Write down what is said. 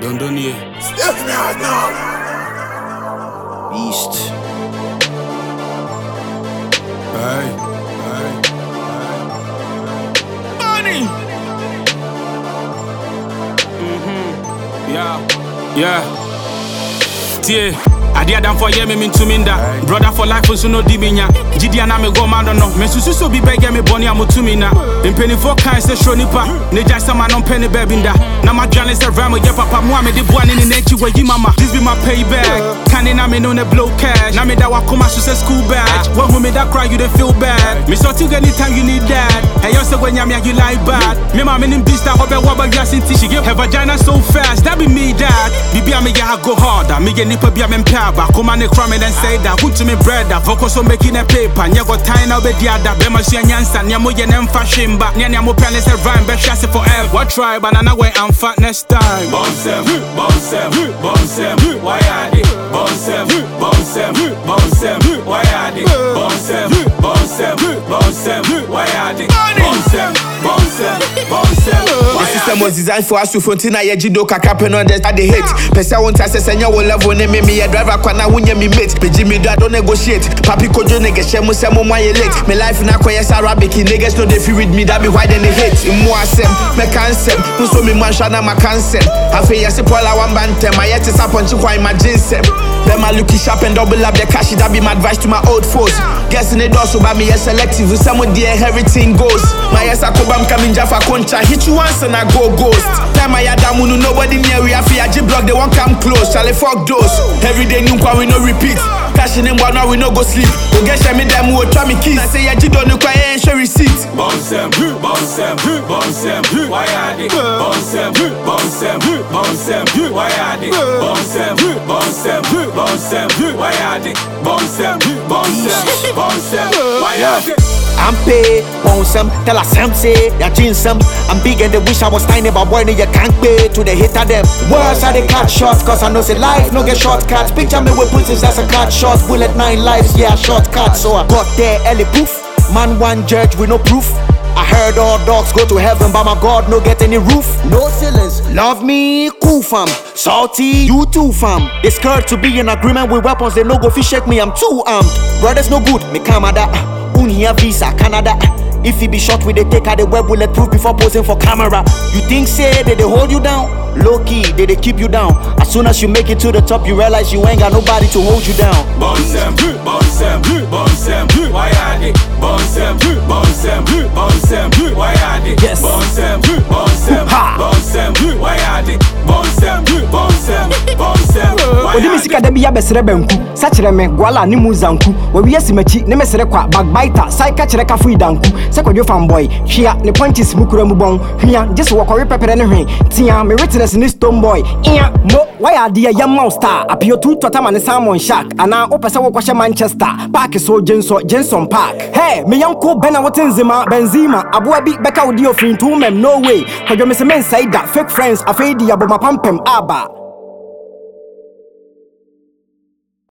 Dondonier. Beast. Hey. Money. Yeah. Tie. Adia dan for ye me to minda. Brother for life so no diminya. Gidia na me go man no. Me susu so bi beg me boni amutumina. Impeni for kind say show nipa. Ne jai sama no penny bebinda. Na ma dwane say ramo ye papa mo me de boa ne nechi we yi mama. This be my payback. Can na me no ne blow cash. Na me da wa koma so say school badge. When who me that cry you dey feel bad. Me sort you anytime you need that. Hey yo say when ya you like bad. Me ma me nim beast that hobe wa ba gas inti. She give her vagina so fast. That be me dad. Bibi me ya go harder. Me get nipa bia me come on the crime and say that who to me brother focus on making a paper nya go tie now be dia da be ma so nyansa nya mo ye nem fashion ba nya mo plan say rhyme be shase forever what try banana way I'm fat next time bonsem why are they bonsem why are they bonsem why are they bonsem the system was designed for us to frontina ye jido kakapé no just at the hate pesa won ta say nya wo level ne me ye driver kwana wunya me mate peji me do I don't negotiate papi kojo nigga shemu say mo ye late me life na koye Arabic niggas no dey feel with me that be why they hate mo asem me cancel so me man shana ma cancel afi yes Paula wan bantem I yet to punch kwa imagine sem them my looky sharp and double up the cash that be my advice to my old foes guessing it also by me selective with some of the everything goes my yes akobam coming jaffa concha hit you once and I go ghost time I adamunu nobody near we afi aji block they won't come close shall I fuck those every day new kwa we no repeat cash in one now we no go sleep go get share me them who try me keys I say aji don't no kwa ain't show receipt bonsem why are they bonsem why are they bonsem why are they bonsem why are they I'm paid, bonsem, tell us some say, ya ginsem. I'm big and they wish I was tiny, but boy, you can't pay to the hit of them. Worse are they cut shots, cause I know say life, no get shortcuts. Picture me with pussies, that's a cut shot. Bullet 9 lives, yeah, shortcut. So I got there, early proof. Man, one judge with no proof. I heard all dogs go to heaven, but my God no get any roof. No ceilings, love me, cool fam. Salty, you too fam. They scared to be in agreement with weapons, they no go fish shake me, I'm too armed. Brothers no good, me come at that. Here visa Canada. If he be shot with a take out the web bulletproof before posing for camera. You think say they hold you down? Low key, they keep you down. As soon as you make it to the top, you realize you ain't got nobody to hold you down. Bonsem, why are they? Bonsem, why are they? Yes. Bonsem, why are they? Bonsem, Odi misika da biya besere banku sachire me gwala ni muzanku we yesi machi ne mesere kwa backbiter sai ka chire ka fuidanku se kwadwo fanboy hwia ne punches mukura mu bon hwia just wokwe pepere ne hwen tia me witness ni stone boy iya mo why are the young monster apio tu totama ne Salmon Shark ana opese wokwahye Manchester park so Jenson Park hey me yanko bena wotinzima Benzema aboa bi beka odi ofin to mem no way kwadwo me se men sai da fake friends afedi aboma pampem aba